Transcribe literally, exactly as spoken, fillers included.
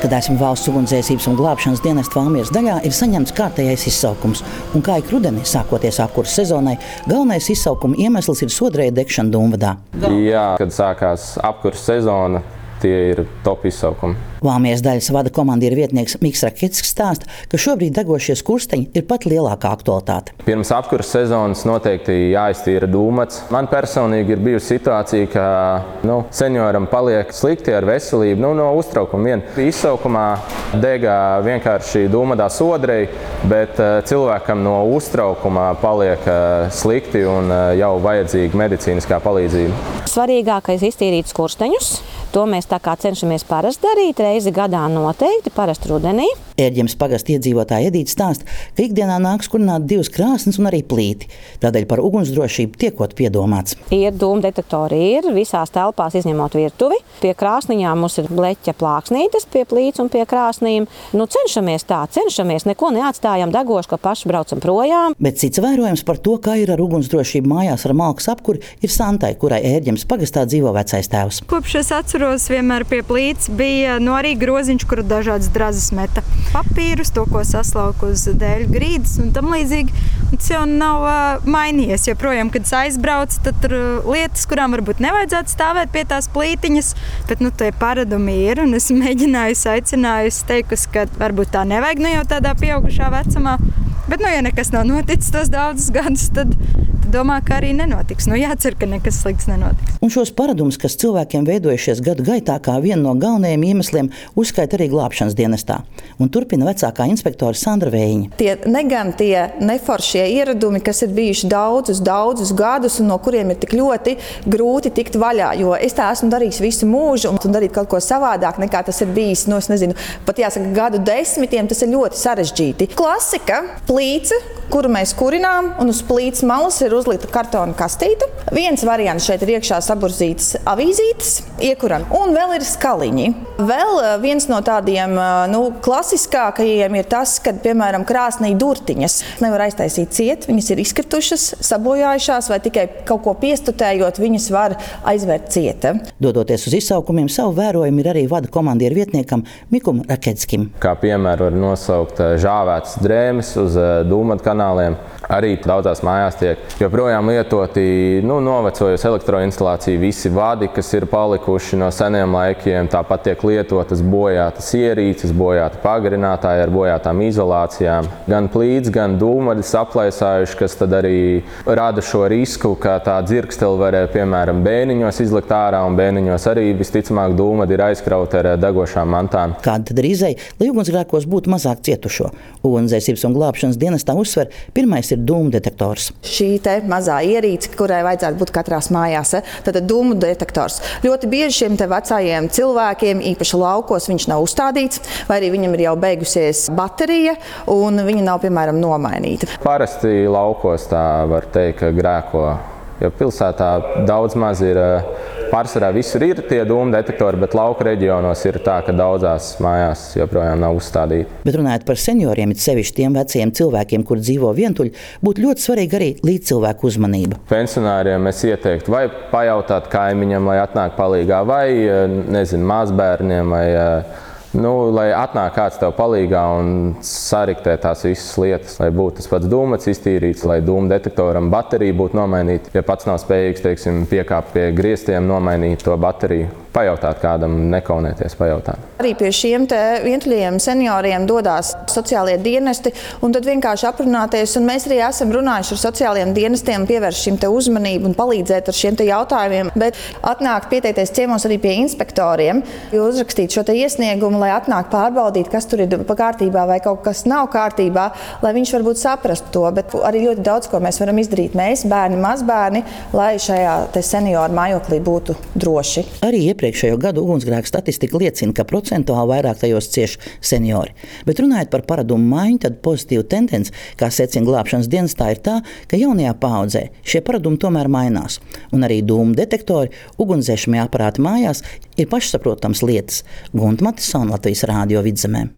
Kad esmu valsts ugunsdzēsības un glābšanas dienesta Valmieras daļā, ir saņemts kārtējais izsaukums. Un kā ik rudenī, sākoties apkures sezonai, galvenais izsaukuma iemesls ir sodrēja degšana Dūmvadā. Jā, kad sākās apkures sezona, tie ir top izsaukumi. Valmieras daļas vada komandieru vietnieks Miks Raketskis stāsta, ka šobrīd degošie skursteņi ir pat lielākā aktualitāte. Pirms apkures sezonas noteikti jāiztīra Dūmats. Man personīgi ir bijusi situācija, ka nu, senioram paliek slikti ar veselību nu, no uztraukuma vien. Izsaukumā degā vienkārši Dūmadā sodrei, bet uh, cilvēkam no uztraukuma paliek uh, slikti un uh, jau vajadzīga medicīniskā palīdzība. Svarīgākais iztīrīt skursteņus. To mēs tā kā cenšamies parasti darīt, reizi gadā noteikti, parasti rudenī. Ērģemes pagasta iedzīvotāja Edīte stāsta, ka ikdienā nāks kurināt divas krāsnes un arī plīti. Tādēļ par ugunsdrošību tiekot piedomāts. Ir dūmu detektori, ir visās telpās izņemot virtuvi. Pie krāsniņām mums ir bleķa plāksnītes, pie plīts un pie krāsnīm. Nu, cenšamies tā, cenšamies, neko neatstājam degošu, ka paši braucam projām. Bet cits vērojams par to, kā ir ar ugunsdrošību mājās ar malkas apkuri, ir Santai, kurai Ērģemes pagastā dzīvo vecais tēvs. Kopš es atceros, vienmēr pie plīts bija no arī groziņš, kur dažādas drazas meta. Papīrus, to, ko saslauk uz dēļu grīdas un tam līdzīgi. Un tas jau nav uh, mainījies, jo projām, kad es aizbraucu, tad tur uh, lietas, kurām varbūt nevajadzētu stāvēt pie tās plītiņas, bet nu tie paradumi ir, un es mēģināju, aicināju, teikusi, ka varbūt tā nevajag nu jau tādā pieaugušā vecumā. Bet, nu, ja nekas nav noticis tos daudzus gadus, tad, tad domā, ka arī nenotiks. Nu, jācer, ka nekas slikts nenotiks. Un šos paradumus, kas cilvēkiem veidojušies gadu gaitā, kā vienu no galvenajiem iemesliem, uzskaita arī glābšanas dienestā. Un turpina vecākā inspektore Sandra Vējiņa. Tie negan tie neforšie ieradumi, kas ir bijuši daudzus, daudzus gadus un no kuriem ir tik ļoti grūti tikt vaļā, jo es tā esmu darījis visu mūžu un darīt kaut ko savādāk, nekā tas ir bijis, nu, es nezinu, pat jāsaka gadu desmitiem, tas ir ļoti sarežģīti. Klasika, plīce, kuru mēs kurinām, un uz plīces malas ir uzlikta kartona kastīte. Viens variants šeit ir iekšā saburzītas avīzītes, iekuram, un vēl ir skaliņi. Vēl viens no tādiem nu, klasiskākajiem ir tas, kad, piemēram, krāsnī durtiņas nevar aiztaisīt ciet, viņas ir izkritušas, sabojājušās, vai tikai kaut ko piestutējot, viņas var aizvērt cieta. Dodoties uz izsaukumiem, savu vērojumu ir arī vada komandieru vietniekam Mikum Raketskim. Kā piemēru var nosaukt žāvētas drēmes uz Dūmatu kanāliem. Arī daudzās mājās tiek joprojām lietoti nu, novecojusi elektroinstalācija, visi vadi, kas ir palikuši no seniem laikiem. Tāpat tiek lietotas bojātas ierīces, bojāti pagarinātāji ar bojātām izolācijām. Gan plīts, gan dūmadi saplaisājuši, kas tad arī rada šo risku, ka tā dzirksteli varēja, piemēram, bēniņos izlikt ārā, un bēniņos arī visticamāk dūmadi ir aizkrauti ar degošām mantām. Kāda tad ir izeja, lai ugunsgrēkos būtu mazāk cietušo? Ugunsdzēsības un glābšanas dienestā uzsver, pirmais ir dūmu detektors. Šī te mazā ierīce, kurai vajadzētu būt katrās mājās, tad dūmu detektors. Ļoti bieži šiem te vecājiem cilvēkiem, īpaši laukos, viņš nav uzstādīts, vai arī viņam ir jau beigusies baterija, un viņa nav, piemēram, nomainīta. Parasti laukos tā var teikt, ka grēko, jo pilsētā daudz maz ir, pārsvarā visur ir tie dūmu detektori, bet lauku reģionos ir tā, ka daudzās mājās joprojām nav uzstādīti. Bet runājot par senioriem, it sevišķi tiem veciem cilvēkiem, kur dzīvo vientuļi, būtu ļoti svarīga arī līdzcilvēku uzmanība. Pensionāriem es ieteiktu vai pajautāt kaimiņam, lai atnāk palīgā, vai, nezinu, mazbērniem, vai Nu, lai atnāk kāds tev palīgā un sariktē tās visas lietas, lai būtu tas pats dūmats iztīrīts, lai dūmu detektoram baterija būtu nomainīta. Ja pats nav spējīgs, teiksim, piekāpt pie griestiem, nomainīt to bateriju, pajautāt kādam, nekaunēties pajautāt. Arī pie šiem te vientuļiem senioriem dodās sociālie dienesti un tad vienkārši aprunāties, un mēs arī esam runājuši ar sociālajiem dienestiem, pievērst šim te uzmanību un palīdzēt ar šiem te jautājumiem, bet atnākt pieteikties ciemos arī pie inspektoriem, uzrakstīt šo te iesniegumu, lai atnāk pārbaudīt, kas tur ir pa kārtībā vai kaut kas nav kārtībā, lai viņš varbūt saprastu to, bet arī ļoti daudz, ko mēs varam izdarīt mēs, bērni, mazbērni, lai šajā te senioru mājoklī būtu droši. Arī iepriekšējo gadu ugunsgrēku statistika liecina, ka procentuāli vairāk tajos cieš seniori. Bet runājot par paradumu maiņu, tad pozitīva tendence, kā secina glābšanas dienestā, ir tā, ka jaunajā paaudzē šie paradumi tomēr mainās. Un arī dūmu detektori, ugunsdzēšamie aparāti mājās ir pašsaprotams lietas. Gunta Matisona, Latvijas Rādio Vidzemē.